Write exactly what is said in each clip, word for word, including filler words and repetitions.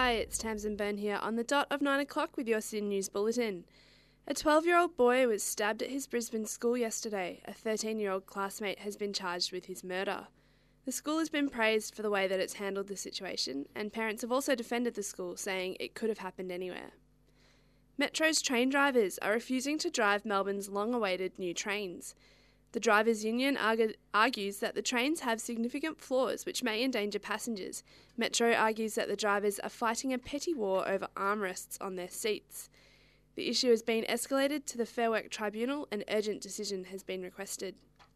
Hi, it's Tamsin Byrne here on the dot of nine o'clock with your Sydney News Bulletin. A twelve-year-old boy was stabbed at his Brisbane school yesterday. A thirteen-year-old classmate has been charged with his murder. The school has been praised for the way that it's handled the situation, and parents have also defended the school, saying it could have happened anywhere. Metro's train drivers are refusing to drive Melbourne's long-awaited new trains. The Drivers' Union argu- argues that the trains have significant flaws which may endanger passengers. Metro argues that the drivers are fighting a petty war over armrests on their seats. The issue has been escalated to the Fair Work Tribunal. An urgent decision has been requested.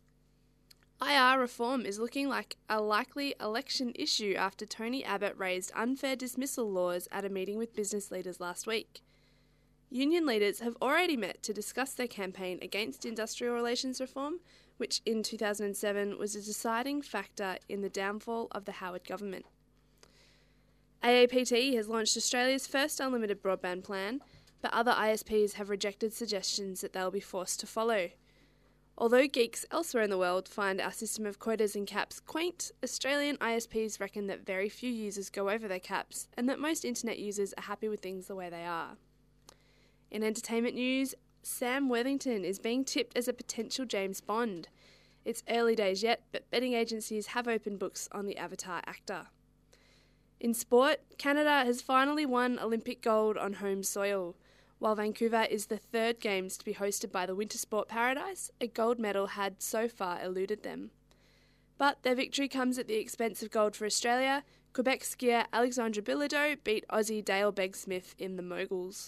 I R reform is looking like a likely election issue after Tony Abbott raised unfair dismissal laws at a meeting with business leaders last week. Union leaders have already met to discuss their campaign against industrial relations reform, which in two thousand seven was a deciding factor in the downfall of the Howard government. A A P T has launched Australia's first unlimited broadband plan, but other I S Ps have rejected suggestions that they'll be forced to follow. Although geeks elsewhere in the world find our system of quotas and caps quaint, Australian I S Ps reckon that very few users go over their caps and that most internet users are happy with things the way they are. In entertainment news, Sam Worthington is being tipped as a potential James Bond. It's early days yet, but betting agencies have opened books on the Avatar actor. In sport, Canada has finally won Olympic gold on home soil. While Vancouver is the third Games to be hosted by the winter sport paradise, a gold medal had so far eluded them. But their victory comes at the expense of gold for Australia. Quebec skier Alexandra Bilodeau beat Aussie Dale Begg-Smith in the moguls.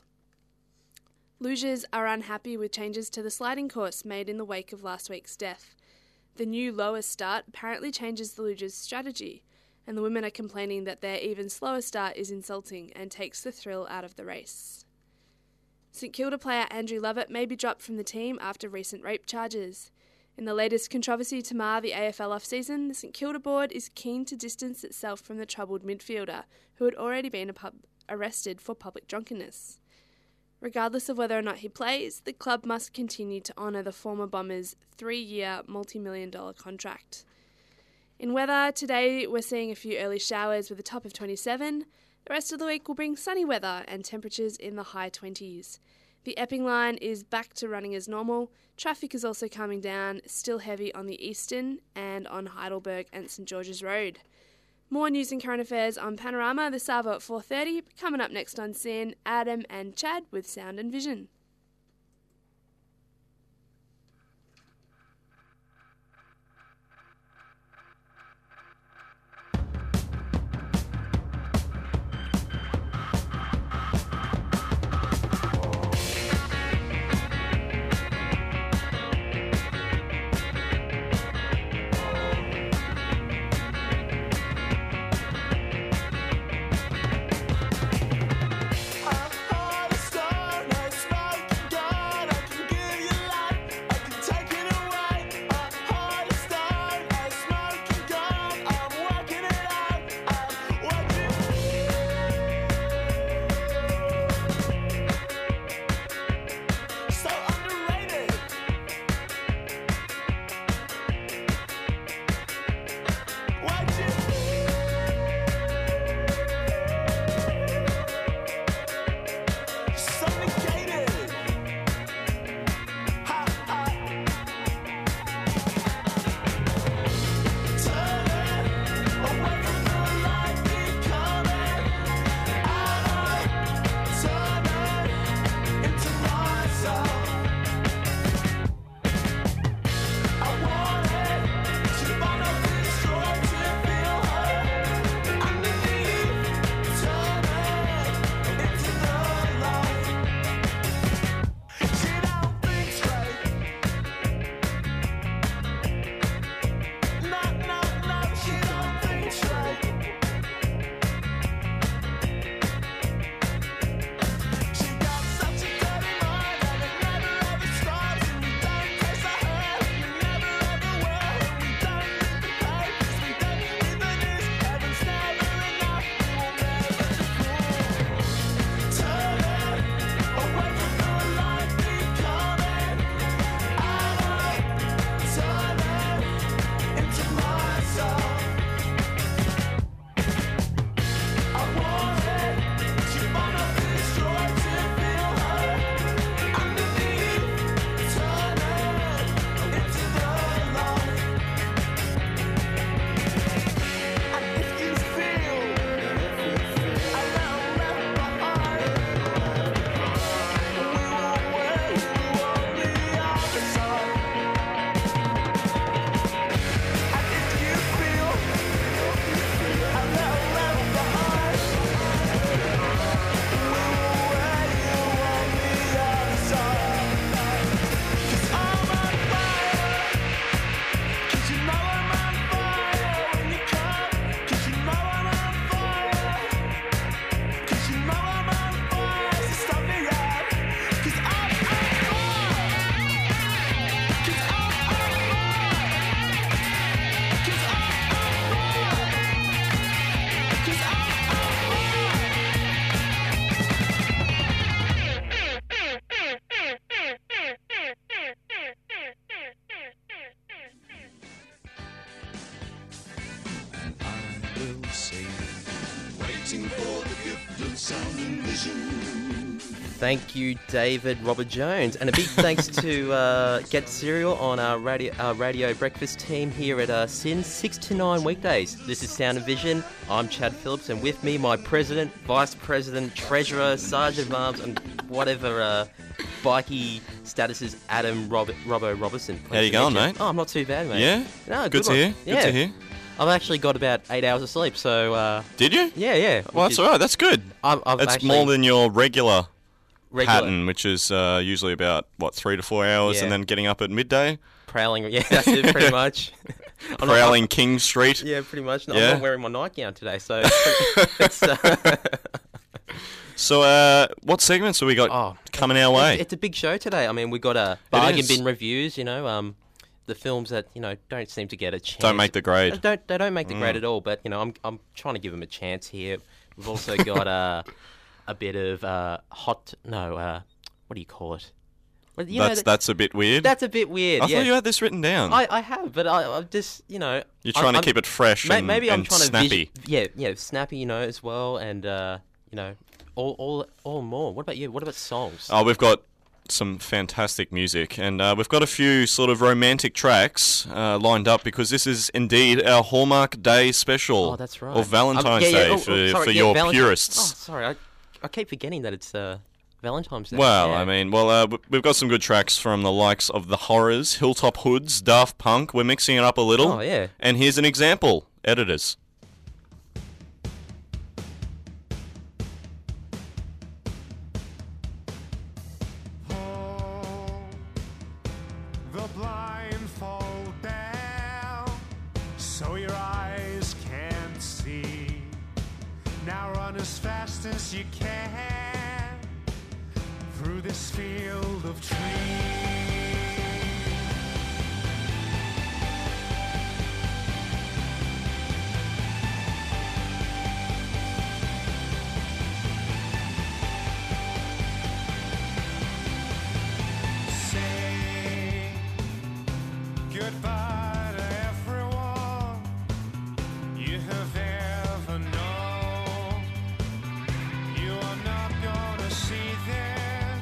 Lugers are unhappy with changes to the sliding course made in the wake of last week's death. The new lower start apparently changes the Lugers' strategy, and the women are complaining that their even slower start is insulting and takes the thrill out of the race. St Kilda player Andrew Lovett may be dropped from the team after recent rape charges. In the latest controversy to mar the A F L off-season, the St Kilda board is keen to distance itself from the troubled midfielder, who had already been pub- arrested for public drunkenness. Regardless of whether or not he plays, the club must continue to honour the former Bombers' three-year, multi-million dollar contract. In weather, today we're seeing a few early showers with a top of twenty-seven. The rest of the week will bring sunny weather and temperatures in the high twenties. The Epping line is back to running as normal. Traffic is also calming down, still heavy on the Eastern and on Heidelberg and St George's Road. More news and current affairs on Panorama this hour at four thirty. Coming up next on S Y N, Adam and Chad with Sound and Vision. I'm all a star, no smile. Thank you, David Robert Jones, and a big thanks to uh, Get Cereal on our radio, our radio breakfast team here at uh, S I N, six to nine weekdays. This is Sound and Vision. I'm Chad Phillips, and with me, my president, vice president, treasurer, sergeant of arms, and whatever uh, bikey status is, Adam Rob- Robbo Robertson. How you going, mate? Oh, I'm not too bad, mate. Yeah? No, good, good to one. hear. Good Yeah. to hear. I've actually got about eight hours of sleep, so... Uh, Did you? yeah, yeah. Well, that's is- all right. That's good. I've, I've That's actually, more than your regular, regular pattern, which is uh, usually about, what, three to four hours Yeah. and then getting up at midday? prowling. Yeah, that's it, pretty much. I'm not- Prowling King Street? Yeah, pretty much. No, Yeah. I'm not wearing my nightgown today, so it's, uh, So, uh, what segments have we got oh, coming our way? it's, it's a big show today. I mean, we got a bargain is. bin reviews. You know, um, the films that you know don't seem to get a chance. Don't make the grade. They don't they don't make the Mm. grade at all? But you know, I'm I'm trying to give them a chance here. We've also got uh, a bit of uh, hot. No, uh, what do you call it? Well, you know, that's that- that's a bit weird. that's a bit weird. I yeah. thought you had this written down. I, I have, but I, I'm just, you know... You're trying I'm, to keep it fresh may, and, maybe I'm and trying to snappy. visi- yeah, yeah, snappy, you know, as well, and, uh, you know, all, all, all more. What about you? What about songs? Oh, we've got some fantastic music, and uh, we've got a few sort of romantic tracks uh, lined up because this is indeed our Hallmark Day special. Oh, that's right. Or Valentine's Um, yeah, yeah, Day oh, for, oh, sorry, for yeah, your Valenti- purists. Oh, sorry, I, I keep forgetting that it's uh, Valentine's Day. Well, yeah. I mean, well, uh, w- we've got some good tracks from the likes of The Horrors, Hilltop Hoods, Daft Punk. We're mixing it up a little. Oh, yeah. And here's an example. Editors. The blindfold down so your eyes can't see. Now run as fast as you can through this field of trees. Say goodbye to everyone you have ever known. You are not gonna see them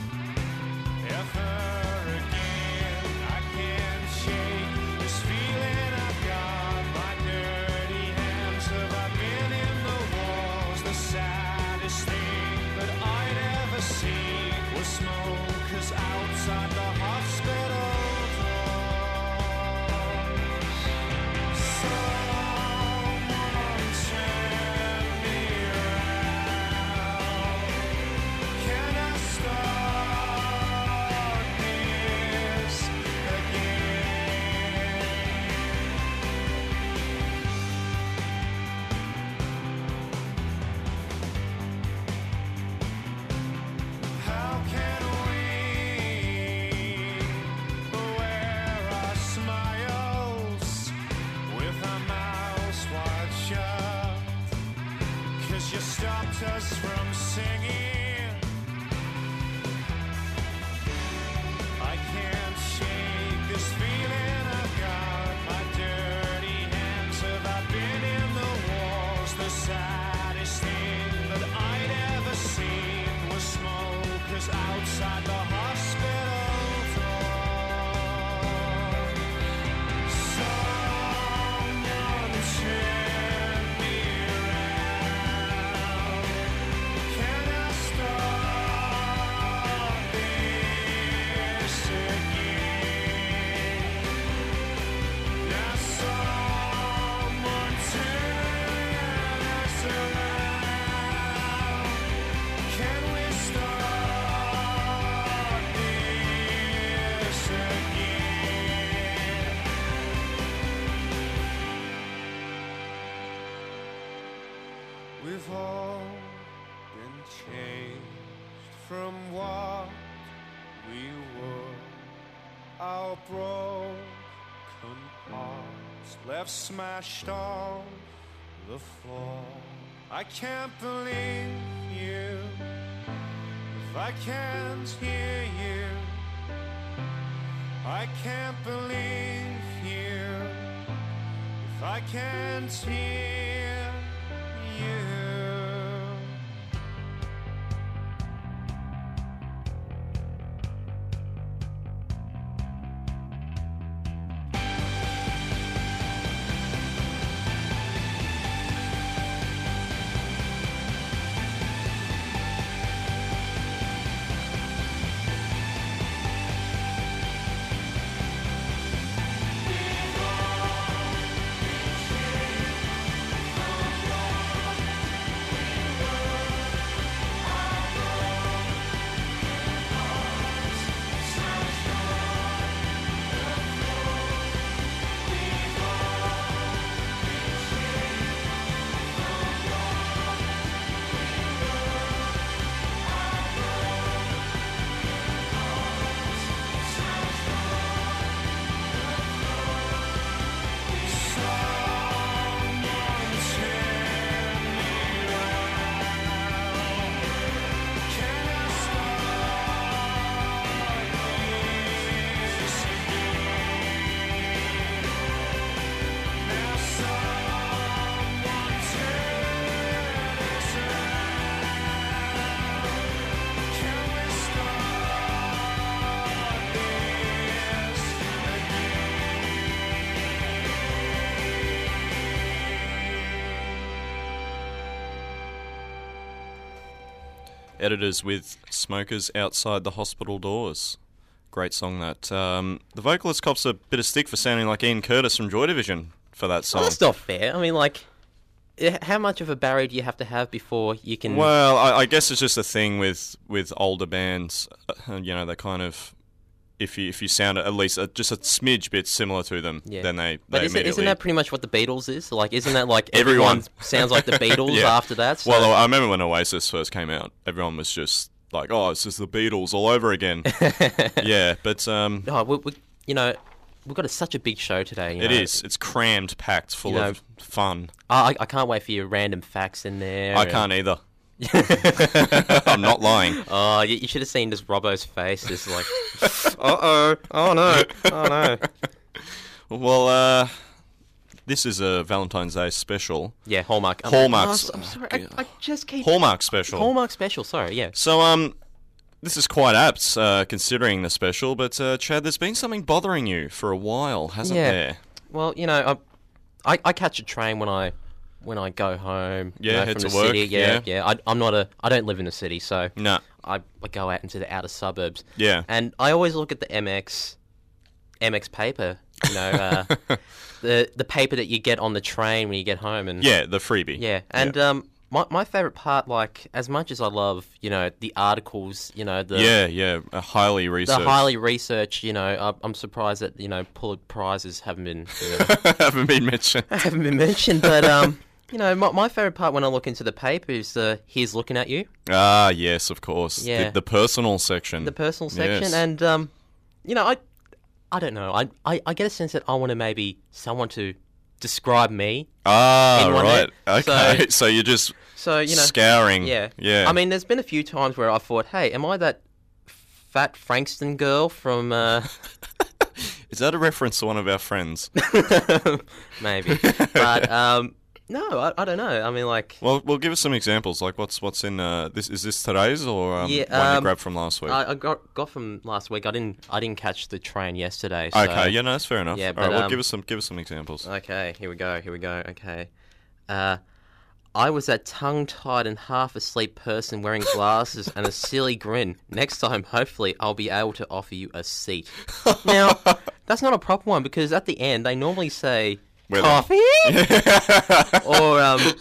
ever again. I can't shake this feeling I've got. My dirty hands have I been in the walls. The saddest thing that I'd ever seen was smokers outside the hospital doors. Someone turn me around. Can I start this again? How can we wear our smiles with our mouths wide shut? 'Cause you stopped us from singing. I can't shake this feeling I've got. My dirty hands have I been in the walls. The saddest thing that I'd ever seen was smokers outside the hospital door. Someone turn me around. Can I start this again? Now someone turn us around. Can we start this again? We've all been changed from what we were. Our broken hearts left smashed on the floor. I can't believe you if I can't hear you. I can't believe you if I can't hear you. Editors with Smokers Outside the Hospital Doors. Great song that. Um, the vocalist cops a bit of stick for sounding like Ian Curtis from Joy Division for that song. Well, that's not fair. I mean, like, eh, how much of a barrier do you have to have before you can... Well, I, I guess it's just a thing with, with older bands. Uh, you know, they kind of... If you if you sound at least a, just a smidge bit similar to them, Yeah. then they, But they isn't, immediately... isn't that pretty much what the Beatles is? Like, isn't that like Everyone. everyone, sounds like the Beatles Yeah. after that? So... Well, I remember when Oasis first came out, everyone was just like, "Oh, it's just the Beatles all over again." Yeah, but um, oh, we, we, you know, we've got a, such a big show today. You it know. is. It's crammed, packed, full You know, of fun. I, I can't wait for your random facts in there. I and- can't either. I'm not lying. Oh, you, you should have seen just Robbo's face. Just like, uh oh, oh no, oh no. Well, uh, this is a Valentine's Day special. Yeah, Hallmark. Um, Hallmark's- oh, I'm sorry, I, I just keep Hallmark special. Hallmark special. Sorry, yeah. So, um, this is quite apt, uh, considering the special, but, uh, Chad, there's been something bothering you for a while, hasn't Yeah. there? Well, you know, I, I I catch a train when I when I go home. you Yeah, know, head from to the work, city. Yeah, yeah. yeah. I, I'm not a. I don't live in the city, so No. I, I go out into the outer suburbs. Yeah. And I always look at the M X M X paper. You know, uh, the the paper that you get on the train when you get home, and Yeah, the freebie. yeah. And um, my my favorite part, like as much as I love, you know, the articles, you know, the Yeah, yeah, uh, highly the researched. highly researched, you know, I, I'm surprised that you know Pulitzer prizes haven't been you know, haven't been mentioned. haven't been mentioned, but um. You know, my, my favourite part when I look into the paper is the here's looking at you, Ah, yes, of course. Yeah. The, the personal section. the personal section, Yes. and um, you know, I, I don't know, I, I, I get a sense that I want to maybe someone to describe me. Ah, in one right. there. Okay, so, So- you're just So you know, scouring. yeah, Yeah. I mean, there's been a few times where I thought, hey, am I that fat Frankston girl from? Uh, Is that a reference to one of our friends? maybe, but um, no, I, I don't know. I mean, like. Well, well, give us some examples. Like, what's what's in uh, this? Is this today's or um, Yeah, one you um, grabbed from last week? I, I got got from last week. I didn't I didn't catch the train yesterday. So. okay, yeah, no, that's fair enough. Yeah, All but, right, well, um, give us some give us some examples. Okay, here we go. Here we go. Okay. Uh, I was that tongue-tied and half-asleep person wearing glasses and a silly grin. Next time, hopefully, I'll be able to offer you a seat. Now, that's not a proper one because at the end they normally say Where they- coffee or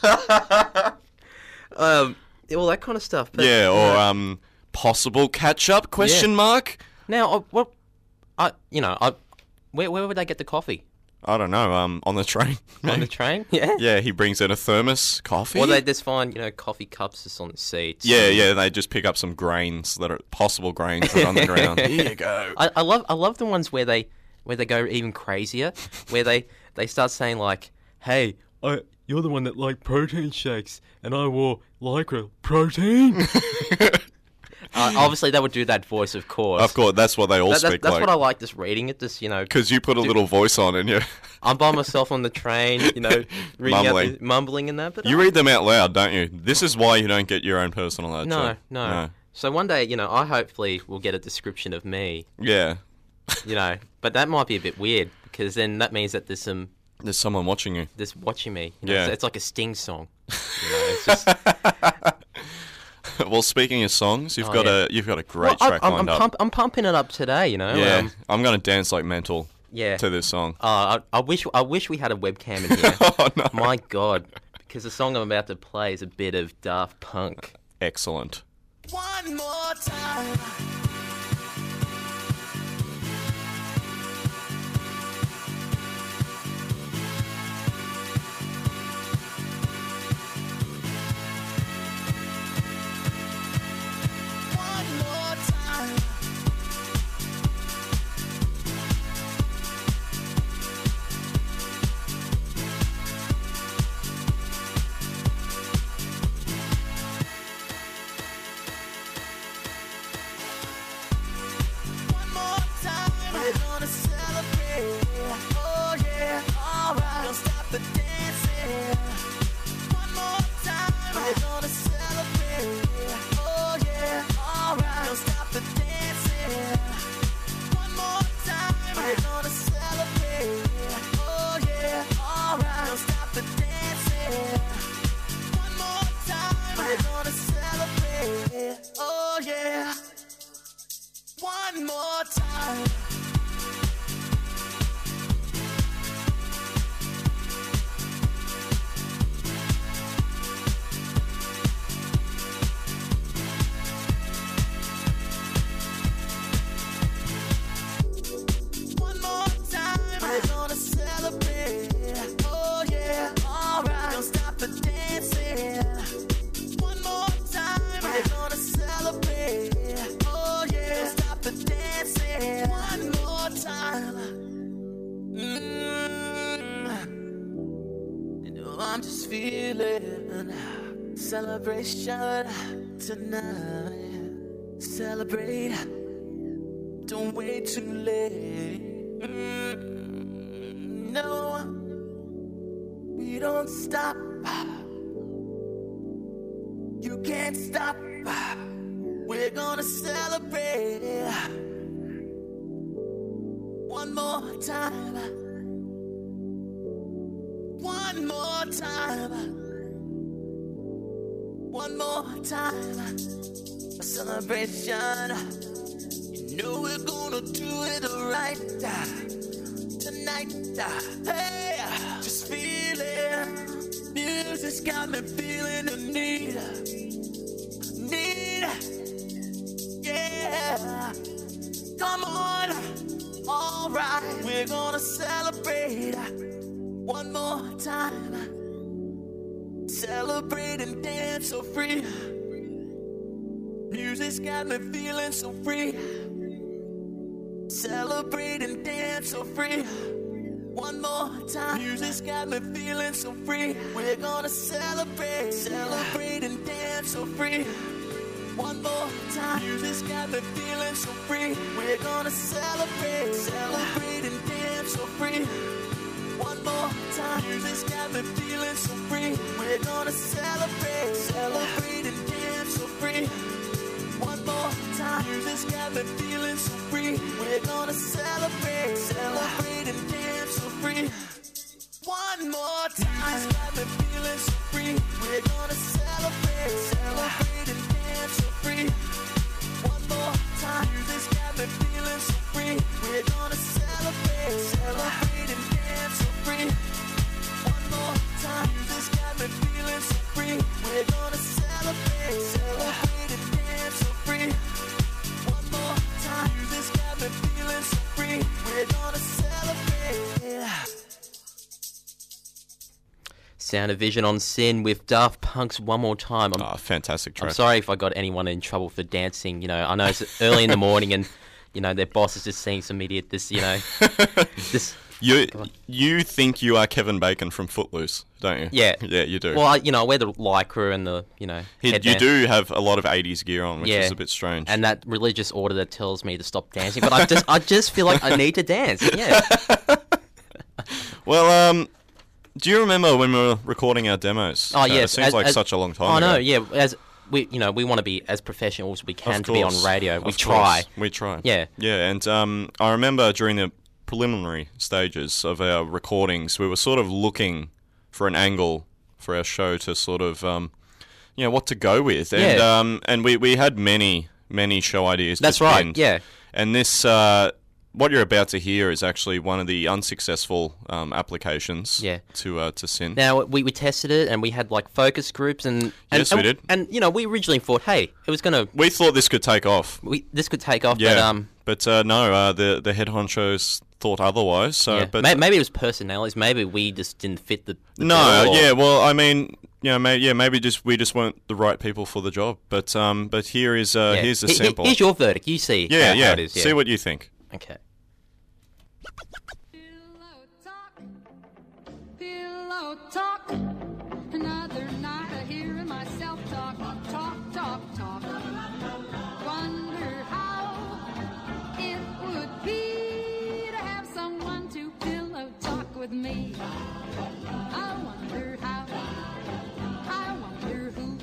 um, um, all that kind of stuff. But, yeah, you or know, um, possible catch up? Question mark. now, uh, what? I you know, I where where would they get the coffee I don't know. Um, on the train. on the train? Yeah. Yeah, he brings in a thermos, coffee. Or they just find, you know, coffee cups just on the seats. Yeah, yeah. They just pick up some grains that are possible grains that are on the ground. Here you go. I, I love I love the ones where they where they go even crazier, where they, they start saying like, "Hey, I, you're the one that liked protein shakes, and I wore lycra protein." uh, obviously, they would do that voice, of course. Of course, that's what they all That- that- speak that's like. what I like, just reading it. Just you know, Because you put a little voice on and you I'm by myself on the train, you know, reading out Mumbling. the, mumbling and that. But you I- read them out loud, don't you? This is why you don't get your own personal ad. no, Chad. no, So one day, you know, I hopefully will get a description of me. Yeah. You know, but that might be a bit weird because then that means that there's some There's someone watching you. that's watching me. You know, Yeah. it's, it's like a Sting song. You know, it's just, Well, speaking of songs, you've Oh, got yeah. a you've got a great Well, I- track I'm, lined I'm, up. pump, I'm pumping it up today. You know. yeah, Um, I'm gonna dance like mental yeah. to this song. Uh, I, I wish I wish we had a webcam in here. Oh no! My God, because the song I'm about to play is a bit of Daft Punk. Excellent. One more time. One more time. One more time, we're gonna celebrate. Oh yeah, alright. Don't stop the dancing. One more time, we're gonna celebrate. Oh yeah, alright. Don't stop the dancing. One more time, we're gonna celebrate. Oh yeah, alright. Don't stop the dancing. One more time, we're gonna celebrate. celebration tonight. Celebrate, don't wait too late. Mm, no, we don't stop. You can't stop. We're gonna celebrate one more time. One more time. One more time. A celebration. You know we're gonna do it right tonight. Hey, just feel it. Music's got me feeling the need. Need. Yeah. Come on. All right. We're gonna celebrate one more time. Celebrate and dance so free. Music's got me feeling so free. Celebrate and dance so free. One more time. Music's got me feeling so free. We're gonna celebrate. Celebrate and dance so free. One more time. Music's got me feeling so free. We're gonna celebrate. Celebrate and dance so free. One more time. Music's got me feeling so free. We're gonna celebrate. Celebrate and dance so free. One more time. Music's got me feeling so free. We're gonna celebrate. Celebrate and dance so free. One more time. Music's got me feeling so free. We're gonna celebrate. Celebrate and dance so free. One more time. Music's got me feeling so free. We're gonna celebrate. Celebrate and dance so free. One more time. Music's got me feeling so free. We're gonna celebrate. Celebrate and dance so free. One more time. Music's got me feeling so free. We're gonna celebrate. Sound of Vision on Sin with Daft Punk's One More Time. I'm, Oh, fantastic track. I'm sorry if I got anyone in trouble for dancing. You know, I know it's early in the morning and, you know, their boss is just seeing some idiot, this, you know, this... You you think you are Kevin Bacon from Footloose, don't you? Yeah. Yeah, you do. Well, I, you know, I wear the lycra and the, you know, He- you headband. do have a lot of eighties gear on, which Yeah. is a bit strange. And that religious order that tells me to stop dancing, but I just, I just feel like I need to dance. Yeah. Well, um, do you remember when we were recording our demos? Oh Uh, yes. it seems as- like as- such a long time I ago. know. Yeah. As we, you know, we want to be as professional as we can Of to be on course. radio. We Of try. course. We try. Yeah. Yeah, and um, I remember during the preliminary stages of our recordings, we were sort of looking for an angle for our show to sort of, um, you know, what to go with. And Yeah. um, and we, we had many, many show ideas to That's right. spend. Yeah. And this, uh, what you're about to hear is actually one of the unsuccessful um, applications Yeah. to uh, to Sin. Now we, we tested it and we had like focus groups and, and Yes, we and, did. And you know, we originally thought, hey, it was gonna We thought this could take off. we this could take off, Yeah, but um, but uh, no, uh, the the head honchos thought otherwise. So, yeah. but May- maybe it was personalities. Maybe we just didn't fit the. the no, bill or- yeah, well, I mean, you know, may, yeah, maybe just we just weren't the right people for the job. But um, but here is uh, yeah. here's a He- he- sample. Here's your verdict. You see. yeah, how, yeah. How it is, yeah. See what you think. Okay. Pillow talk, pillow talk. Another night of hearing myself talk, talk, talk, talk. Wonder how it would be to have someone to pillow talk with me. I wonder how, I wonder who.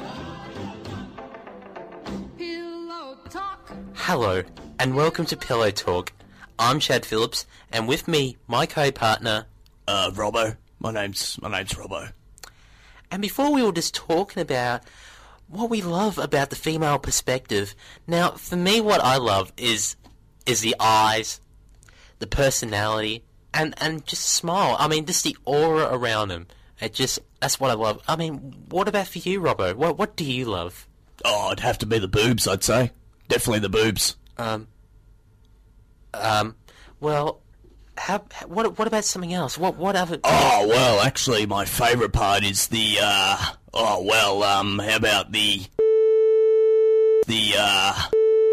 Pillow talk. Hello, and welcome to Pillow Talk. I'm Chad Phillips, and with me, my co-partner. Uh, Robbo. My name's my name's Robbo. And before we were just talking about what we love about the female perspective. Now, for me, what I love is is the eyes, the personality, and and just smile. I mean, just the aura around them. It just that's what I love. I mean, what about for you, Robbo? What what do you love? Oh, it'd have to be the boobs, I'd say. Definitely the boobs. Um. Um. Well, how? What? What about something else? What? What other? Oh, well, actually, my favourite part is the, uh... Oh, well, um, how about the... The, uh...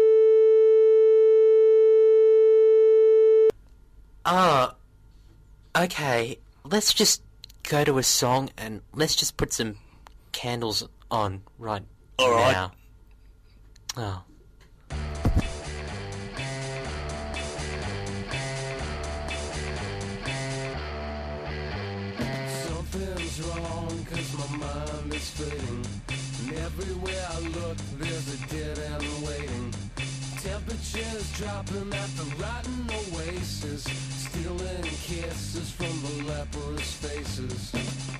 Ah. Okay. Let's just go to a song and let's just put some candles on right All right. now. Oh. Something's wrong, cause my mind is fading. And everywhere I look, there's a dead end waiting. Temperatures dropping at the rotten oasis, stealing kisses from the leprous faces.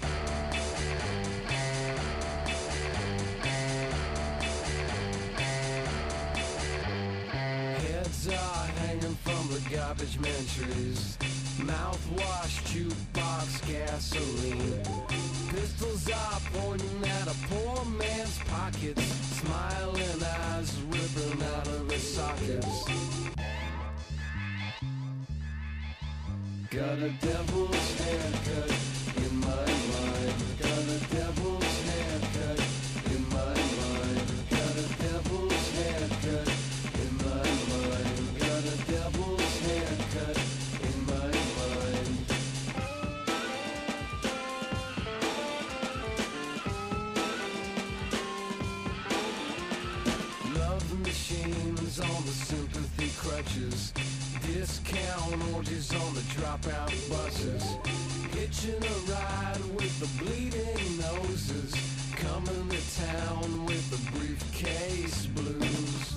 Heads are hanging from the garbage man trees. Mouthwash, jukebox, gasoline. Pistols are pointing at a poor man's pockets. Smiling eyes ripping out of his sockets. Got a devil's haircut in my mind. Got a devil's haircut in my mind. Got a devil's haircut in my mind. Got a devil's haircut in my mind. Love machines on the sympathy crutches. Discount orgies on the dropout buses. Hitching a ride with the bleeding noses. Coming to town with the briefcase blues.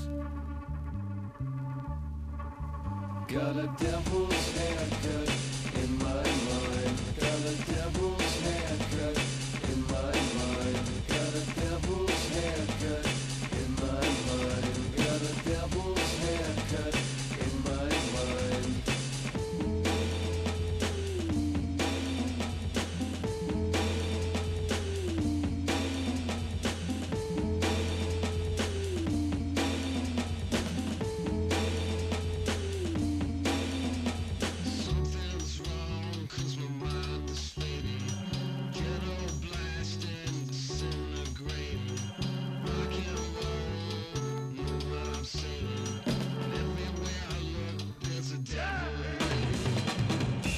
Got a devil's haircut in my mind. Got a devil's haircut in my mind. Got a devil's haircut in my mind. Got a devil's haircut in my mind. Something's wrong, cause my mind is fading. Ghetto blasting, disintegrating. Rock and roll, know what I'm saying. Everywhere I look, there's a devil waiting.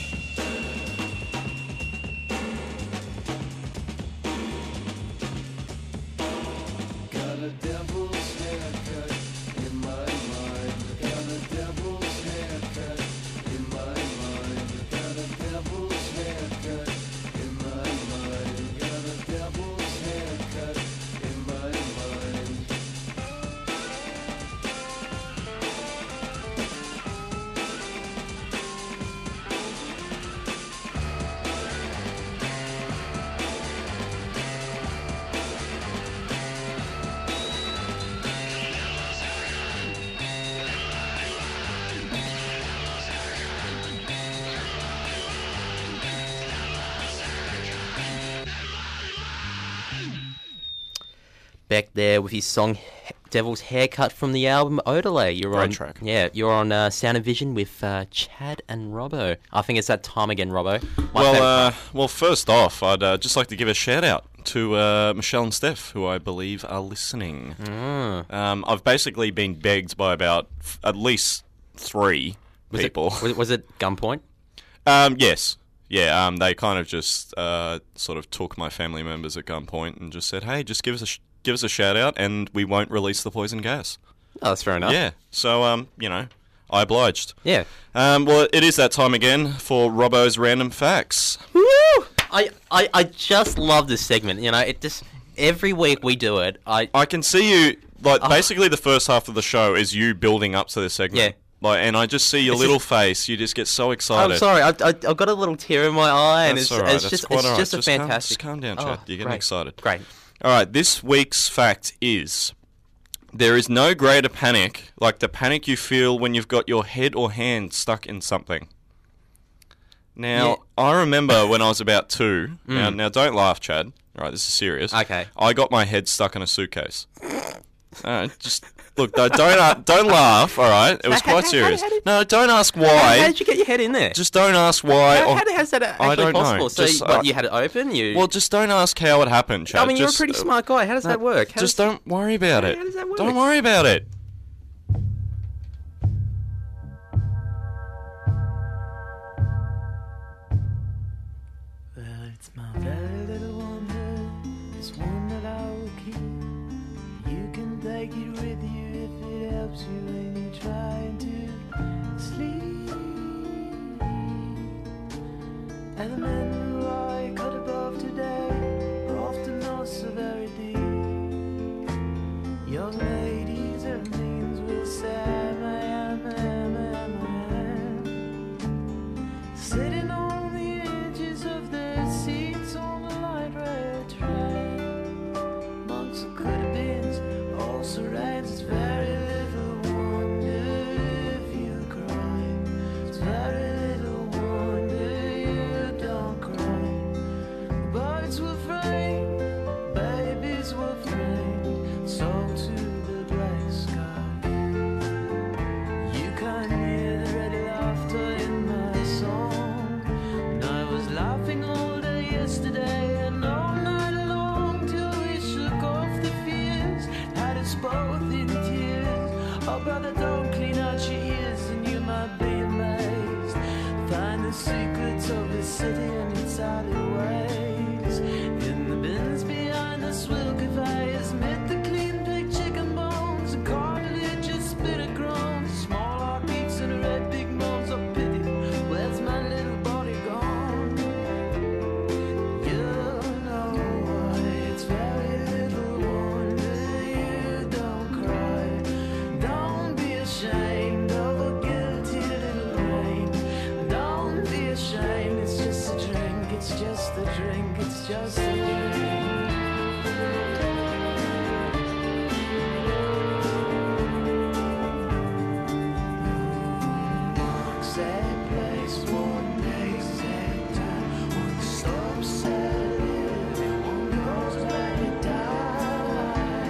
Got a devil's haircut in my mind. Got a devil's haircut in my mind. Got a devil's haircut in my mind. Got a devil's haircut in my mind. Beck there with his song Devil's Haircut from the album Odelay. You're Great on, track. Yeah, you're on uh, Sound and Vision with uh, Chad and Robbo. I think it's that time again, Robbo. My Well, favourite uh, part. well, first off, I'd uh, just like to give a shout out to uh, Michelle and Steph, who I believe are listening. Mm. Um, I've basically been begged by about f- at least three was people. It, was, it, was it gunpoint? Um, yes. Yeah, um, they kind of just uh, sort of took my family members at gunpoint and just said, hey, just give us a sh- give us a shout out and we won't release the poison gas. Oh, that's fair enough. Yeah, so, um, you know, I obliged. Yeah. Um, well, it is that time again for Robbo's Random Facts. Woo! I, I, I just love this segment. You know, it just every week we do it. I I can see you, like, Oh. basically the first half of the show is you building up to this segment. Yeah. Like, and I just see your It's little just- face. You just get so excited. I'm sorry. I, I, I've got a little tear in my eye, and That's it's, all right. it's That's just quite it's all right. just a Just calm- fantastic. just calm down, Oh, Chad. You're getting great. excited. Great. All right, this week's fact is there is no greater panic like the panic you feel when you've got your head or hand stuck in something. Now, Yeah. I remember when I was about two. Now, now, don't laugh, Chad. All right, this is serious. Okay. I got my head stuck in a suitcase. All right, just look. No, don't uh, don't laugh. All right, it was How- quite how- serious. how did- No, don't ask How, why. how did you get your head in there? Just don't ask why. how, or- how, how's that actually I don't know. possible? So Just, you, uh, what, you had it open? You Well, just don't ask how it happened, Chad. I mean, you're Just, a pretty uh, smart guy. How does that work? How Just does, don't worry about how- it. how does that work? Don't worry about it. Well, it's my very little wonder, this one that I will keep. disturbs you when you're trying to sleep. And the men who I cut above today are often not so very deep. Young ladies and means will say, I am, I am, I am, I am. Sitting on the edges of their seats on the light rail train. Monks and could have beens, also rains. It's very little wonder if you cry. It's very little wonder you don't cry. The birds will frame, babies will frame, so to the black sky. You can't hear the ready laughter in my song. And I was laughing all day yesterday and all night long till we shook off the fears, had us both in tears. Oh brother, don't clean out your ears and you might be amazed. Find the secrets of the city and its alleyways. In the bins behind the swill conveyors, mid the clean baked chicken bones, the cartilage is spitter groans, small heartbeats and red big moans of pity. Where's my little body gone? You know why it's very little wonder you don't cry. Don't be ashamed of a guilty little rain. Don't be ashamed, it's just a drink, it's just a drink, it's just a drink. Sad place, one day, sad time. One slow, sad living, one goes back to die.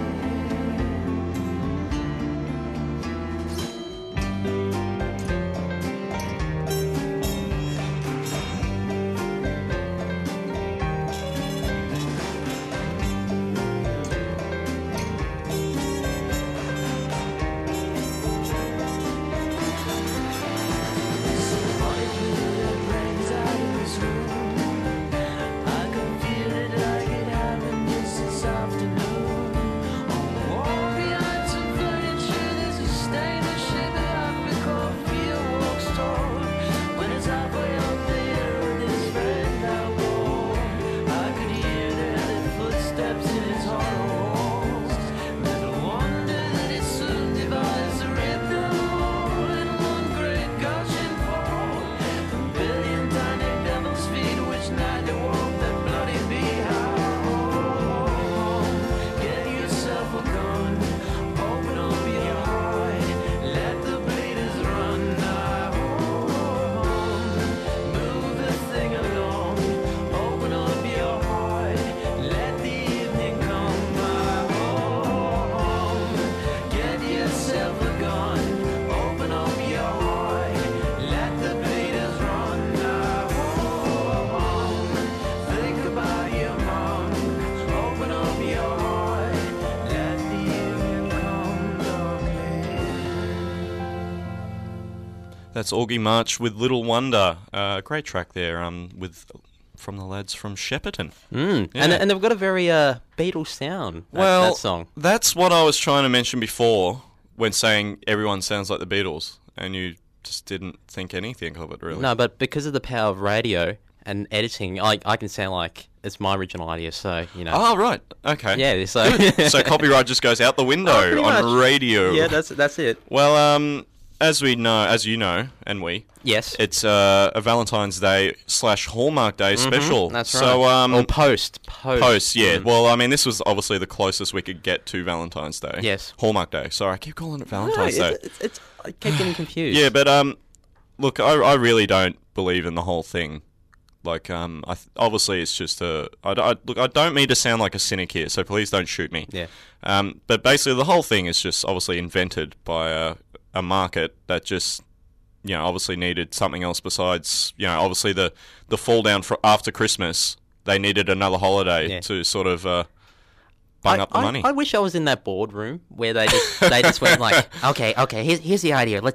That's Augie March with Little Wonder. Uh, great track there um, with from the lads from Shepparton. Mm. Yeah. And and they've got a very uh, Beatles sound, that, Well, that song. that's what I was trying to mention before when saying everyone sounds like the Beatles, and you just didn't think anything of it, really. No, but because of the power of radio and editing, I, I can sound like it's my original idea, so, you know. Oh, right. Okay. Yeah, so... So copyright just goes out the window Oh, pretty on much. radio. Yeah, that's that's it. Well, um, as we know, as you know, and we, Yes. it's uh, a Valentine's Day slash Hallmark Day special. That's right. So, um, or post. Post. Post, yeah. Mm. Well, I mean, this was obviously the closest we could get to Valentine's Day. Yes. Hallmark Day. Sorry, I keep calling it No, Valentine's it's, Day. it's, it's, I keep getting confused. Yeah, but um, look, I, I really don't believe in the whole thing. Like, um, I th- obviously it's just a. I, I, look, I don't mean to sound like a cynic here, so please don't shoot me. Yeah. Um, but basically, the whole thing is just obviously invented by a, a market that just, you know, obviously needed something else besides, you know, obviously the the fall down for after Christmas. They needed another holiday Yeah. to sort of uh, bung I, up the I, money. I wish I was in that boardroom where they just they just went like, okay, okay, here's here's the idea. Let's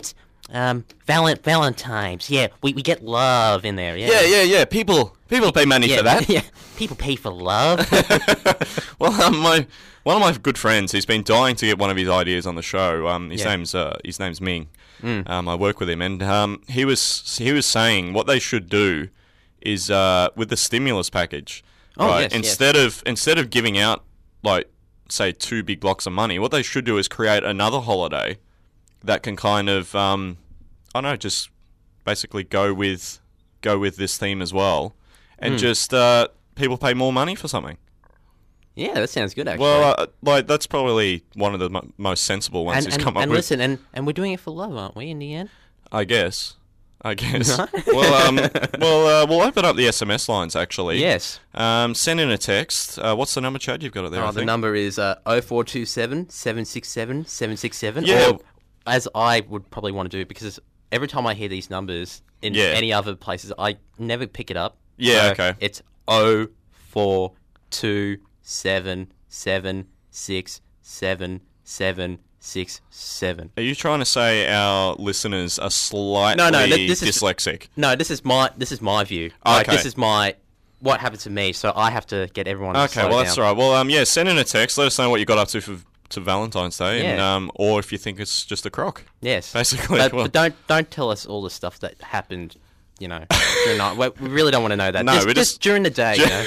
Um, Val- Valentine's. Yeah, we, we get love in there. Yeah, Yeah, yeah, yeah. People people pay money yeah, for that. Yeah, people pay for love. Well, um, my one of my good friends, he's been dying to get one of his ideas on the show. Um, his Yeah. name's uh, his name's Ming. Mm. Um, I work with him, and um, he was he was saying what they should do is uh, with the stimulus package. Oh, right? yes, yes. Instead of instead of giving out like say two big blocks of money, what they should do is create another holiday that can kind of um, I don't know, just basically go with go with this theme as well, and Mm. just uh, people pay more money for something. Yeah, that sounds good, actually. Well, uh, like that's probably one of the mo- most sensible ones and he's and, come up and with. listen, and, and we're doing it for love, aren't we, in the end? I guess. I guess. No? well, um, well, uh, we'll open up the S M S lines actually. Yes. Um, send in a text. Uh, what's the number, Chad? You've got it there. I Oh, the think. number is uh, oh four two seven, seven six seven, seven six seven. Yeah. Or, as I would probably want to do, because every time I hear these numbers in Yeah. any other places, I never pick it up. Yeah, So okay. It's oh four two seven, seven six seven, seven six seven. Are you trying to say our listeners are slightly No, no, th- this is- dyslexic? No, this is my this is my view. Like, Okay. this is my what happened to me, so I have to get everyone to Okay, slow well that's down. all right. Well, um, yeah, send in a text. Let us know what you got up to for to Valentine's Day, and Yeah. um, or if you think it's just a crock. Yes, Basically, But, well- but don't don't tell us all the stuff that happened. You know, during the night. We we really don't want to know that. No, just, we just just- during the day. You know,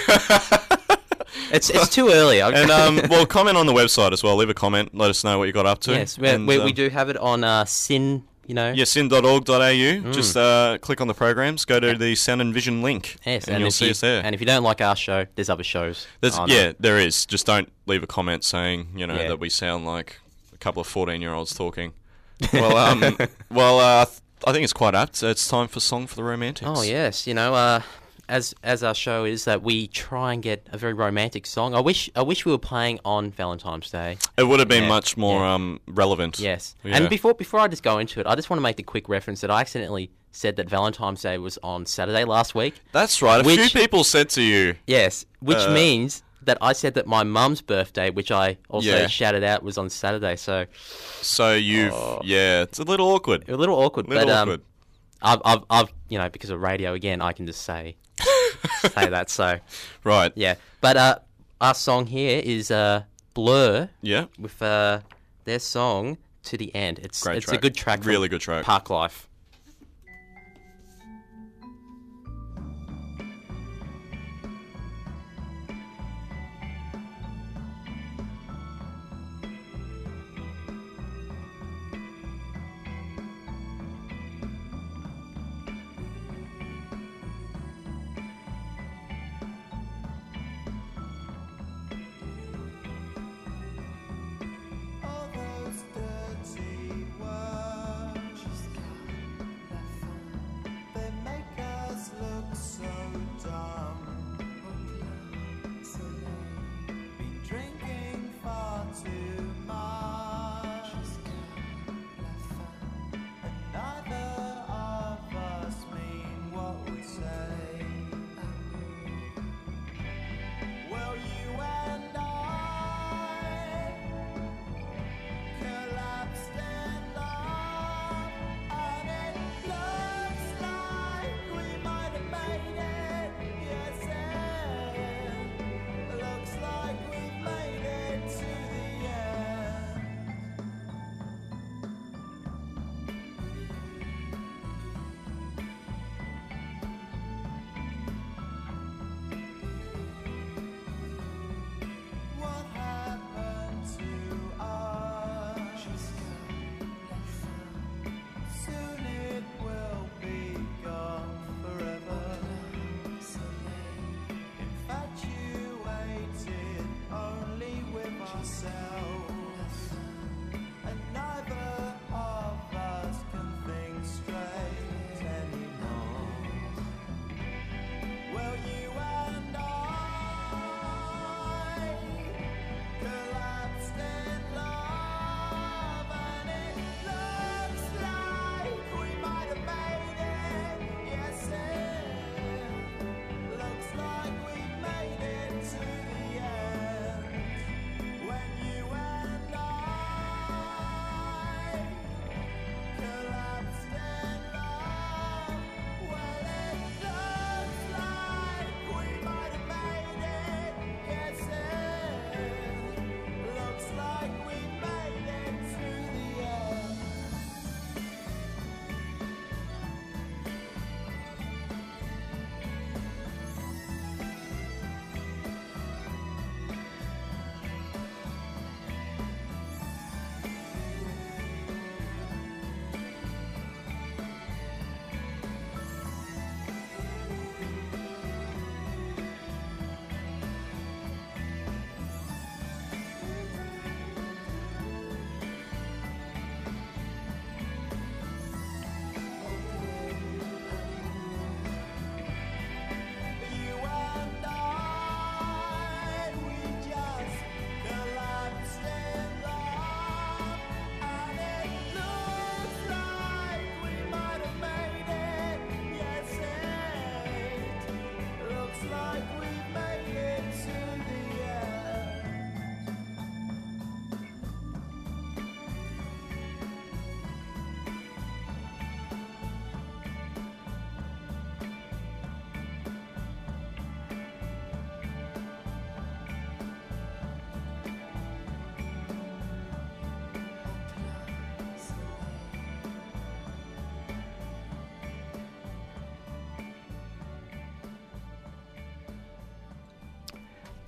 it's it's too early. I- And um, well, comment on the website as well. Leave a comment. Let us know what you got up to. yes, we, and, we, we um, do have it on uh, Sin. You know, Yeah, sin dot org dot a u. Mm. Just uh, click on the programs, go to the Sound and Vision link, yes, and, you'll if see you, us there. And if you don't like our show, there's other shows. There's, on yeah, it. there is. Just don't leave a comment saying, you know, Yeah. that we sound like a couple of fourteen-year-olds talking. Well, um, well, uh, th- I think it's quite apt. It's time for Song for the Romantics. Oh yes, you know, uh, as as our show is that we try and get a very romantic song. I wish I wish we were playing on Valentine's Day. It would have been Yeah, much more yeah. um, relevant. Yes. Yeah. And before before I just go into it, I just want to make the quick reference that I accidentally said that Valentine's Day was on Saturday last week. That's right. A Which- few people said to you, Yes, which Uh, means that I said that my mum's birthday, which I also Yeah. shouted out, was on Saturday. So so you've, yeah, it's a little awkward. a little awkward, little but awkward. um, I've, I've, I've, you know, because of radio again, I can just say say that. So Right. yeah, but uh, our song here is uh, Blur Yeah. with uh, their song To the End. It's Great it's track. a good track, from Really good track. Park Life. All those dirty words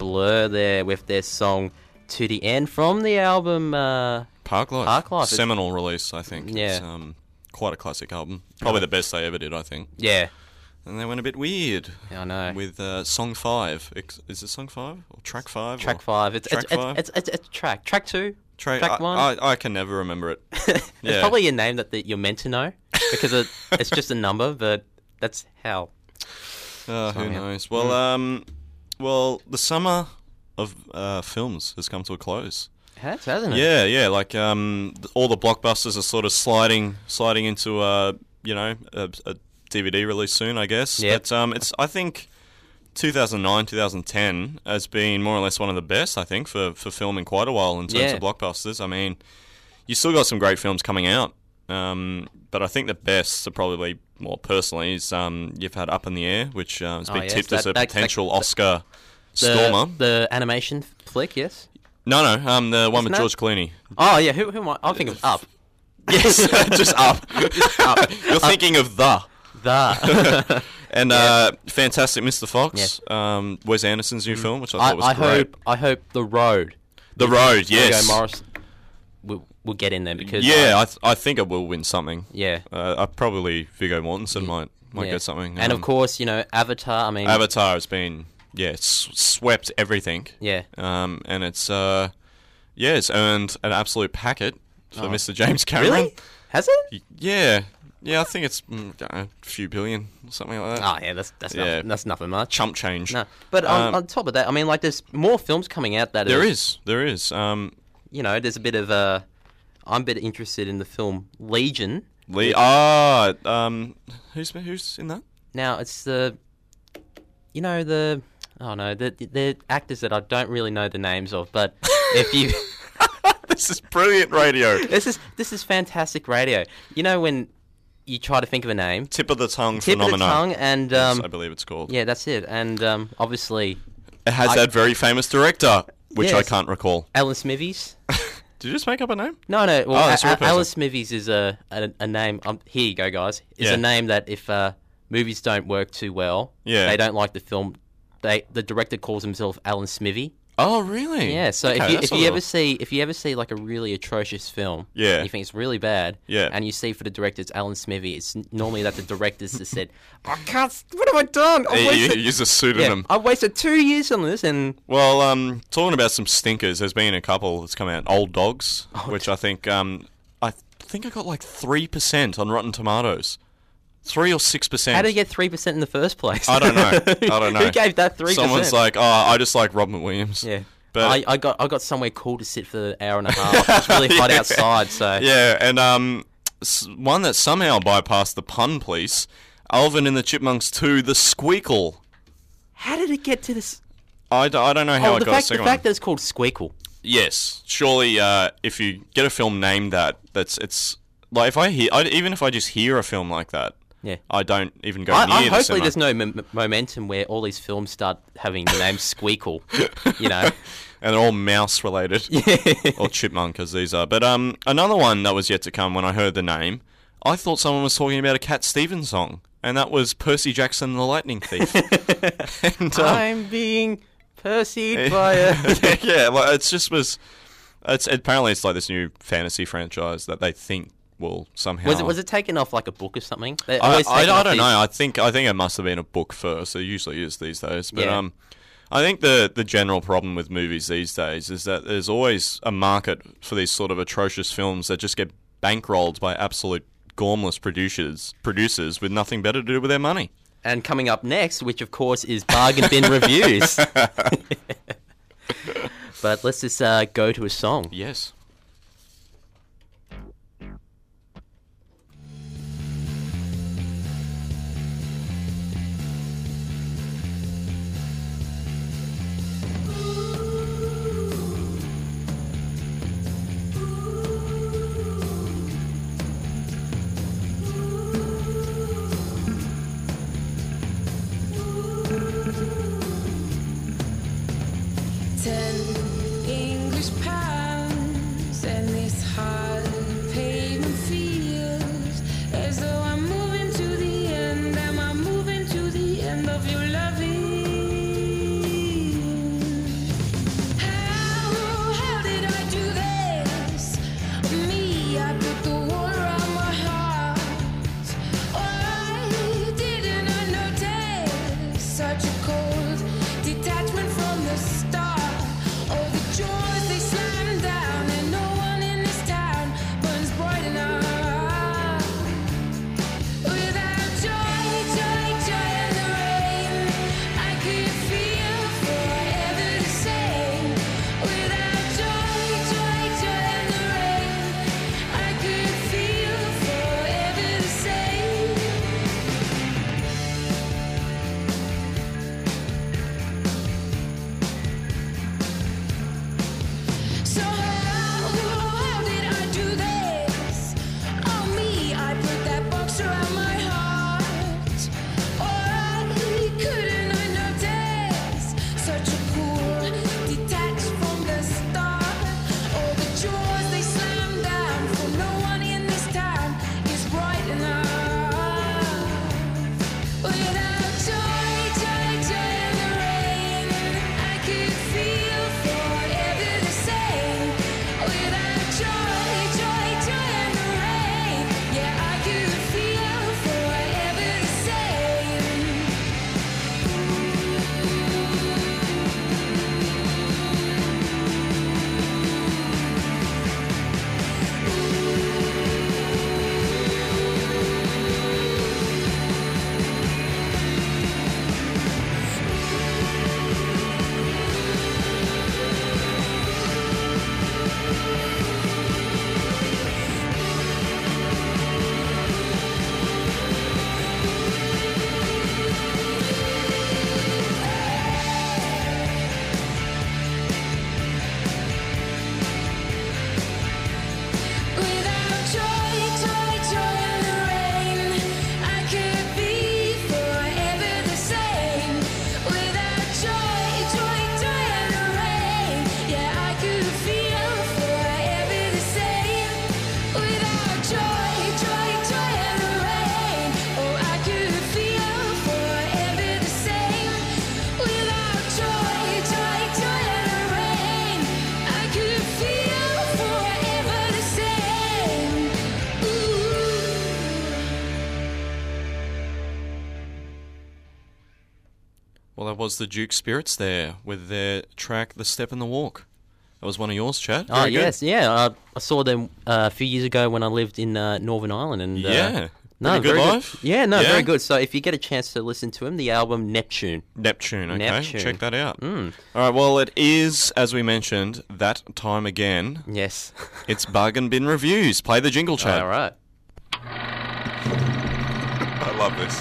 Blur there with their song To the End from the album. Uh, Parklife. Parklife. It's- Seminal release, I think. Yeah. It's um, quite a classic album. Probably the best they ever did, I think. yeah, And they went a bit weird I know. with uh, song five. Ex- Is it song five or track five? track or five. It's track it's, five? it's, it's, it's, it's track. Track two. Tra- track I, one. I, I can never remember it. It's Yeah. probably a name that, that you're meant to know because it, it's just a number, but that's how. Uh, who So, yeah. knows? Well, um, well, the summer of uh, films has come to a close. It has, hasn't it? Yeah, yeah. Like um, th- all the blockbusters are sort of sliding, sliding into uh, you know, a, a D V D release soon, I guess. Yep. But um, it's I think two thousand nine, two thousand ten has been more or less one of the best, I think, for for film in quite a while in terms Yeah. of blockbusters. I mean, you still got some great films coming out. Um, but I think the best are probably, more personally, is um, you've had Up in the Air, which uh, has Oh, been yes, tipped as that- a that- potential that- Oscar The, stormer. the animation flick, yes. No, no, um, the one Isn't with that- George Clooney. Oh yeah, who who am I? I'm thinking of Up. Yes, just Up. You're thinking of The. The. And uh, fantastic Mister Fox, Yes. um, Wes Anderson's new film, which I I, thought was I great. hope I hope The Road. The Road, yes. Viggo Morris will will get in there because Yeah, uh, I, th- I think it will win something. yeah. Uh, I probably Viggo Mortensen might might yeah. get something. And Um, of course, you know, Avatar. I mean, Avatar has been yeah s- swept everything. yeah. Um, and it's uh, yeah, it's earned an absolute packet for Oh. Mister James Cameron. Really? Has it? Y- Yeah, yeah, I think it's mm, I don't know, a few billion, something like that. Oh yeah, that's that's Yeah. nothing, that's nothing much. Chump change. No, but on, Um, on top of that, I mean, like, there's more films coming out that There are, is, there is. Um, you know, there's a bit of uh, I'm a bit interested in the film Legion. Lee, ah, um, who's who's in that? Now it's the, you know, the oh no, the the actors that I don't really know the names of, but if you. This is brilliant radio. This is this is fantastic radio. You know when you try to think of a name, Tip of the tongue tip of the phenomenon. tongue, and Yes, um, I believe it's called. yeah, that's it. And um, obviously, It has I- that very famous director, which I Yes. can't recall. Alan Smithies. Did you just make up a name? No, no. Well, Oh, that's a A- real A- person. Alan Smithies is a a, a name. Um, here you go, guys. Is Yeah. a name that if uh, movies don't work too well, Yeah. they don't like the film. They the director calls himself Alan Smithy. Oh, really? Yeah. So Okay, if you that's if a you little- ever see if you ever see like a really atrocious film, Yeah. and you think it's really bad, Yeah. and you see for the director it's Alan Smithy, it's n- normally that the director's just said, "I can't. What have I done? I You- you wasted, use a yeah, pseudonym. I wasted two years on this." And Well, um, talking about some stinkers, there's been a couple that's come out. Old Dogs, which I think um, I think I got like three percent on Rotten Tomatoes. Three or six percent. how did you get three percent in the first place? I don't know. I don't know. Who gave that three percent? Someone's like, oh, I just like Robin Williams. Yeah. But I, I got I got somewhere cool to sit for an hour and a half. It's really hot Yeah. outside, so Yeah, and um, s- one that somehow bypassed the pun police, Alvin and the Chipmunks two, The Squeakle. how did it get to this? I, d- I don't know how Oh, it the got fact a the second fact one. that it's called Squeakle. Yes, surely uh, if you get a film named that, that's it's like if I hear, I, even if I just hear a film like that, Yeah. I don't even go I, near I the hopefully cinema. there's no m- momentum where all these films start having the name Squeakle. You know. And they're all mouse related. Or chipmunk as these are. But um, another one that was yet to come when I heard the name, I thought someone was talking about a Cat Stevens song. And that was Percy Jackson and the Lightning Thief. and, um, I'm being pursued by a. yeah, well, it's just was... It's apparently it's like this new fantasy franchise that they think will somehow... Was it was it taken off like a book or something? They I, always I, take it I off don't these- know. I think I think it must have been a book first. It usually is these days. But Yeah. um, I think the the general problem with movies these days is that there's always a market for these sort of atrocious films that just get bankrolled by absolute gormless producers producers with nothing better to do with their money. And coming up next, which of course is Bargain Bin Reviews. But let's just uh, go to a song. Yes. Ten English pounds Well, that was the Duke Spirits there with their track "The Step and the Walk." That was one of yours, Chad. Oh, Very good. yes, yeah. Uh, I saw them uh, a few years ago when I lived in uh, Northern Ireland. And, uh, Yeah. no, Pretty good very live? Yeah, no, Yeah? very good. So if you get a chance to listen to him, the album Neptune. Neptune, okay. Neptune. Check that out. Mm. All right, well, it is, as we mentioned, that time again. Yes. It's Bargain Bin Reviews. Play the jingle, Chad. All right. I love this.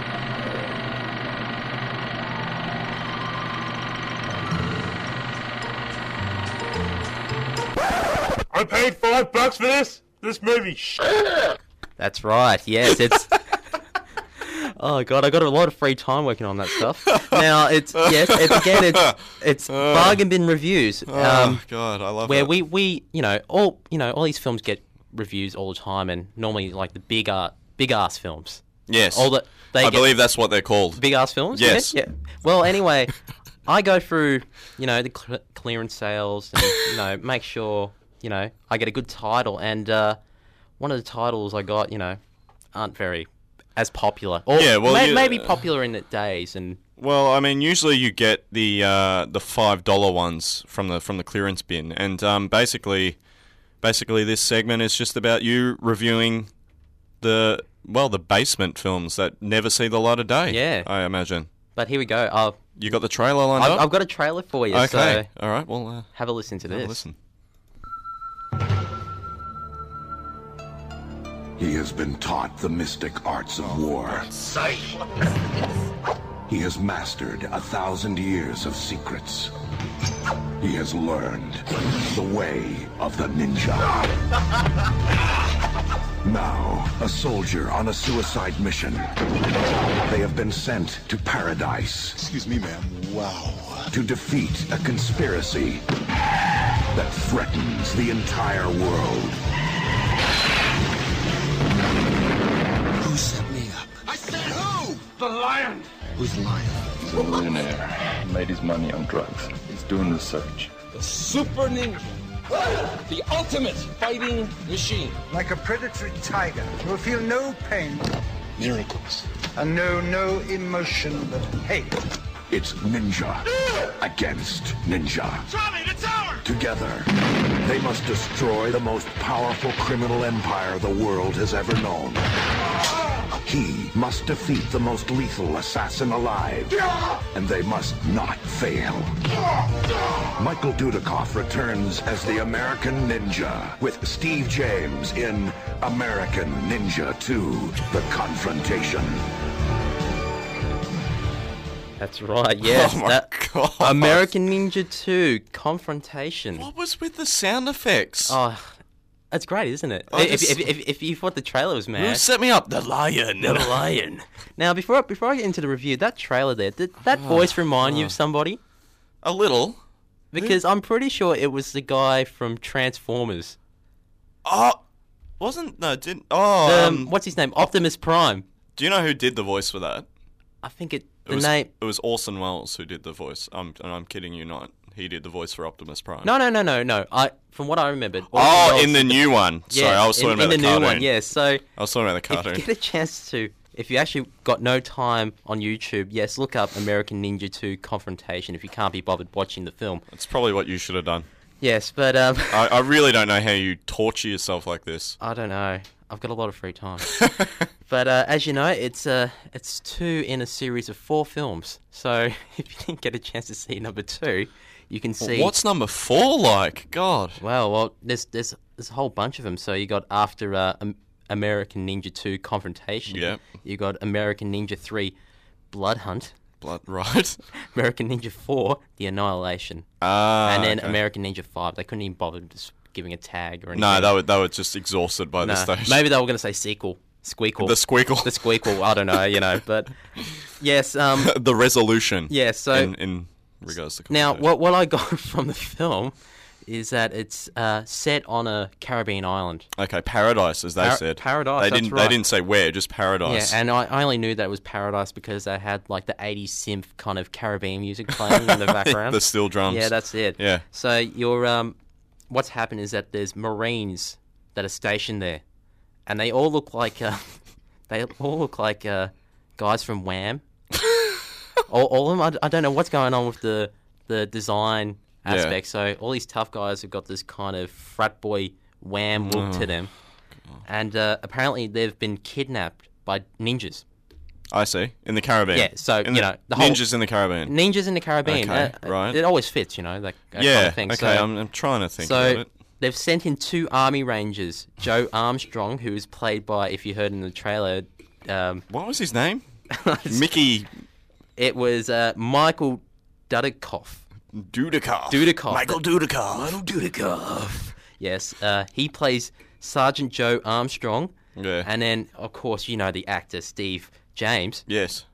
I paid five bucks for this. This movie. Sh- That's right. Yes, it's. Oh god, I got a lot of free time working on that stuff. Now it's yes, it's again it's it's bargain bin reviews. Oh, Um, God, I love where it. we, we you know all you know all these films get reviews all the time, and normally like the big uh, big ass films. Yes. All the they I get believe that's what they're called. big ass films. Yes. Yeah. yeah. Well, anyway, I go through you know the cl- clearance sales, and you know make sure you know I get a good title, and uh, one of the titles I got you know aren't very as popular. Or Yeah, well, may- you- maybe popular in the days, and Well, I mean, usually you get the uh, the five dollar ones from the from the clearance bin, and um, basically, basically this segment is just about you reviewing the well the basement films that never see the light of day. Yeah. I imagine but here we go. Uh, you got the trailer lined I've, up. I've got a trailer for you. okay, So all right. Well, uh, have a listen to have this. a listen. He has been taught the mystic arts of war. He has mastered a thousand years of secrets. He has learned the way of the ninja. Now, a soldier on a suicide mission. They have been sent to paradise. Excuse me, ma'am. Wow. To defeat a conspiracy that threatens the entire world. Who set me up? I said who? the lion. Who's lying? He's a millionaire. He made his money on drugs. He's doing research. The Super Ninja. The ultimate fighting machine. Like a predatory tiger, you will feel no pain Miracles. and know no emotion but hate. It's ninja against ninja. Charlie, the tower! Together, they must destroy the most powerful criminal empire the world has ever known. He must defeat the most lethal assassin alive, and they must not fail. Michael Dudikoff returns as the American Ninja with Steve James in American Ninja two, The Confrontation. That's right, yes. Oh my that, God. American Ninja two, Confrontation. What was with the sound effects? Oh, that's great, isn't it? I if, just- if, if, if, if you thought the trailer was Who mad. set me up? The lion. The lion. Now, before before I get into the review, that trailer there, did that voice remind you of somebody? A little. Because I'm pretty sure it was the guy from Transformers. Oh, wasn't no? Didn't oh? Um, Um, what's his name? Optimus Prime. do you know who did the voice for that? I think it. It The was, name. It was Orson Welles who did the voice. I'm, and I'm kidding you not. He did the voice for Optimus Prime. No, no, no, no, no. I from what I remembered. Oh, Orson Welles- in the new one. Sorry, Yeah, I was talking in, about in the, the new cartoon. one. Yeah, so I was talking about the if cartoon. you get a chance to, if you actually got no time on YouTube, yes, look up American Ninja two Confrontation if you can't be bothered watching the film. That's probably what you should have done. Yes, but um, I, I really don't know how you torture yourself like this. I don't know. I've got a lot of free time. But uh, as you know, it's uh, it's two in a series of four films. So if you didn't get a chance to see number two, you can see. What's number four like? God. Well, well, there's there's there's a whole bunch of them. So you got after uh, um, American Ninja two Confrontation. Yep. You got American Ninja three Blood Hunt. Blood, right? American Ninja four The Annihilation. Ah, and then okay. American Ninja five. They couldn't even bother just giving a tag or anything. No, they were, they were just exhausted by No, this stage. maybe they were going to say sequel. Squeakle. The Squeakle. The Squeakle. I don't know, you know, but yes. Um, the resolution. yeah, so in, in regards to now conversation. what what I got from the film is that it's uh, set on a Caribbean island. Okay, paradise, as they Par- said. paradise, They that's didn't. right. They didn't say where, just paradise. Yeah, and I, I only knew that it was Paradise because they had like the eighties synth kind of Caribbean music playing in the background. The steel drums. Yeah, that's it. Yeah. So you're um, what's happened is that there's Marines that are stationed there, and they all look like uh, they all look like uh, guys from Wham. all, all of them. I, d- I don't know what's going on with the the design Yeah. aspect. So all these tough guys have got this kind of frat boy wham look Oh, to them, and uh, apparently they've been kidnapped by ninjas. I see. In the Caribbean. Yeah, so, in you the, know, the whole- ninjas in the Caribbean. Ninjas in the Caribbean. Okay, uh, right. It always fits, you know, that, that Yeah, kind of thing. okay, So, I'm- I'm trying to think so about it. they've sent in two army rangers, Joe Armstrong, who is played by, if you heard in the trailer... Um, what was his name? Mickey... It was uh, Michael Dudikoff. Dudikoff. Dudikoff. Michael Dudikoff. Michael Dudikoff. Yes, uh, he plays Sergeant Joe Armstrong. Yeah. And then, of course, you know the actor Steve James. Yes.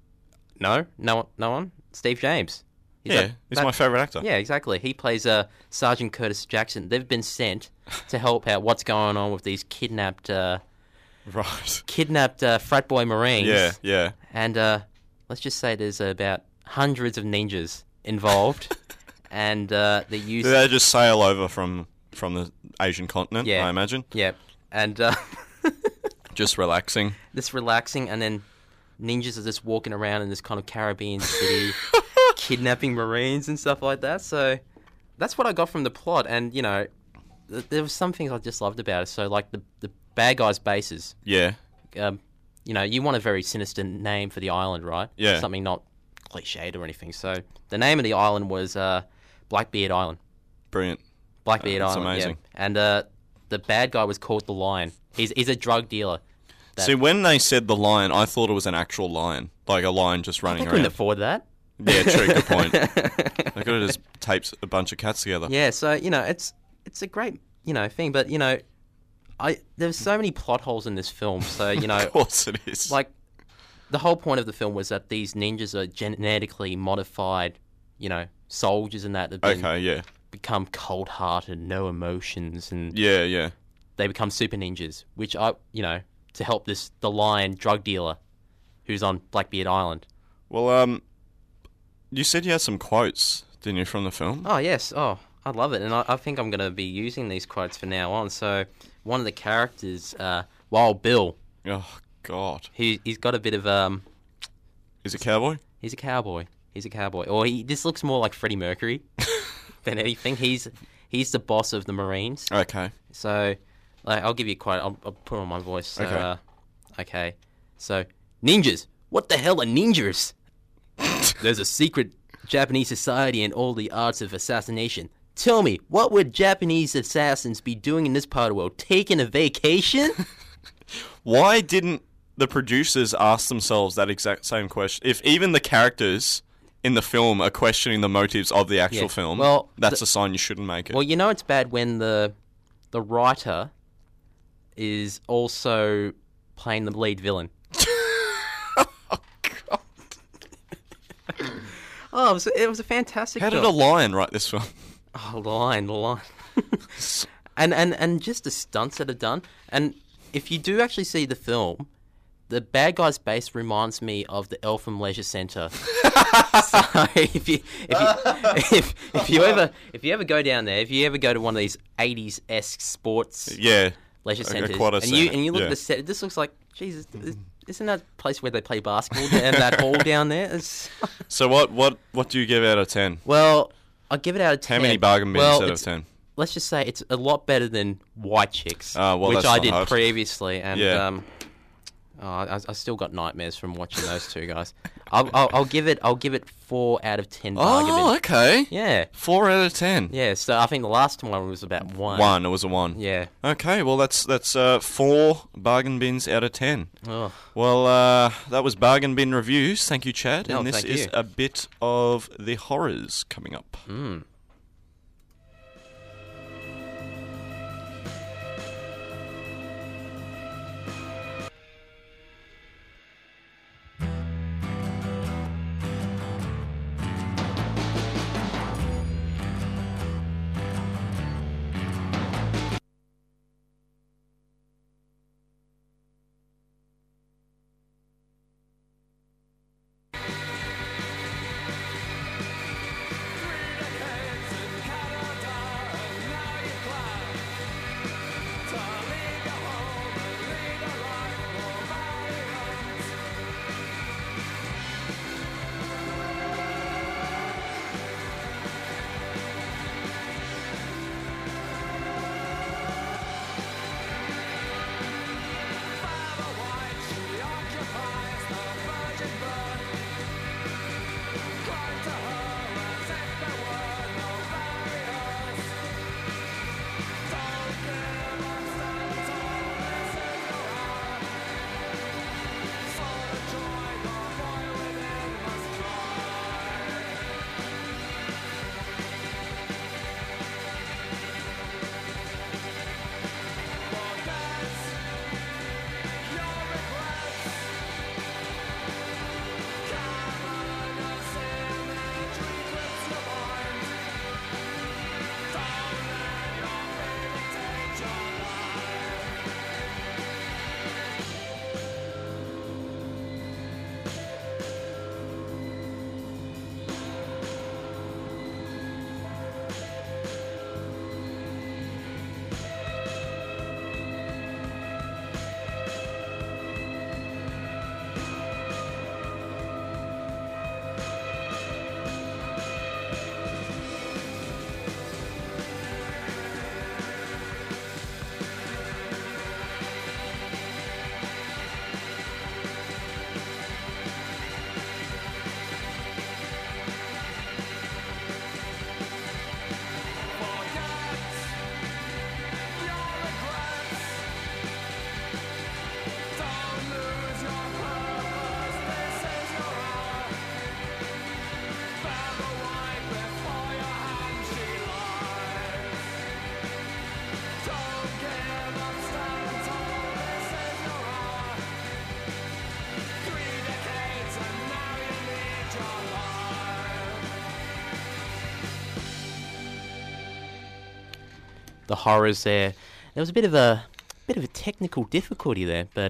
No? No one? No one? Steve James. He's Yeah, that- he's that- my favourite actor. Yeah, exactly. He plays uh, Sergeant Curtis Jackson. They've been sent to help out what's going on with these kidnapped... Uh, right. Kidnapped uh, frat boy Marines. Yeah, yeah. And uh, let's just say there's about hundreds of ninjas involved. and uh, they use... Do they just sail over from, from the Asian continent, Yeah. I imagine? Yeah. And... Uh, just relaxing. This relaxing, and then ninjas are just walking around in this kind of Caribbean city, kidnapping Marines and stuff like that. So that's what I got from the plot. And, you know, th- there were some things I just loved about it. So, like, the, the bad guys' bases. Yeah. Um, you know, you want a very sinister name for the island, right? Yeah. Something not cliched or anything. So the name of the island was uh, Blackbeard Island. Brilliant. Blackbeard Uh, that's Island, amazing. yeah. And uh, the bad guy was called the Lion. He's, he's a drug dealer. That- See, when they said the lion, I thought it was an actual lion. Like a lion just running They couldn't around. afford that. Yeah, true, good point. They could have just taped a bunch of cats together. Yeah, so, you know, it's it's a great, you know, thing, but, you know, I there's so many plot holes in this film, so, you know... Of course it is. Like, the whole point of the film was that these ninjas are genetically modified, you know, soldiers and that have been, Okay, yeah. become cold-hearted, no emotions, and... Yeah, yeah. They become super ninjas, which I, you know, to help this, the lion drug dealer who's on Blackbeard Island. Well, um, you said you had some quotes, didn't you, from the film? Oh, yes. Oh, I love it. And I, I think I'm going to be using these quotes from now on. So, one of the characters, uh, Wild Bill. Oh, God. He, he's got a bit of... um. He's a cowboy? He's a cowboy. He's a cowboy. Or he just looks more like Freddie Mercury than anything. He's he's the boss of the Marines. Okay. So, like, I'll give you a quote. I'll, I'll put on my voice. So, Okay. Uh, okay. So, ninjas. What the hell are ninjas? There's a secret Japanese society and all the arts of assassination. Tell me, what would Japanese assassins be doing in this part of the world? Taking a vacation? Why didn't the producers ask themselves that exact same question? If even the characters in the film are questioning the motives of the actual Yeah. film, Well, that's the- a sign you shouldn't make it. Well, you know it's bad when the the writer is also playing the lead villain. Oh, it was, it was a fantastic How did a film. lion write this film? Oh, the line, the line. and, and, and just the stunts that are done. And if you do actually see the film, the bad guy's base reminds me of the Eltham Leisure Centre. So if you if you if, if you ever if you ever go down there, if you ever go to one of these eighties esque sports Yeah. leisure A- centres, quite a and you centre, and you look yeah. at the set, this looks like Jesus. Isn't that a place where they play basketball and that hall down there? It's... So what, what, what do you give out of ten? Well, I'll give it out of ten. How many bargain bins well, out of it's- ten? Let's just say it's a lot better than White Chicks, Ah, well, which that's I not did hard. previously, and Yeah. um, oh, I, I still got nightmares from watching those two guys. I'll, I'll, I'll give it. I'll give it four out of ten. Bargain Oh, bins. okay. Yeah, Four out of ten. yeah. So I think the last one was about one. One. It was a one. Yeah. Okay, well that's that's uh, four bargain bins out of ten. Oh. Well, uh, that was bargain bin reviews. Thank you, Chad. No, and this thank is you. a bit of the horrors coming up. Mm. the horrors there. There was a bit of a bit of a technical difficulty there, but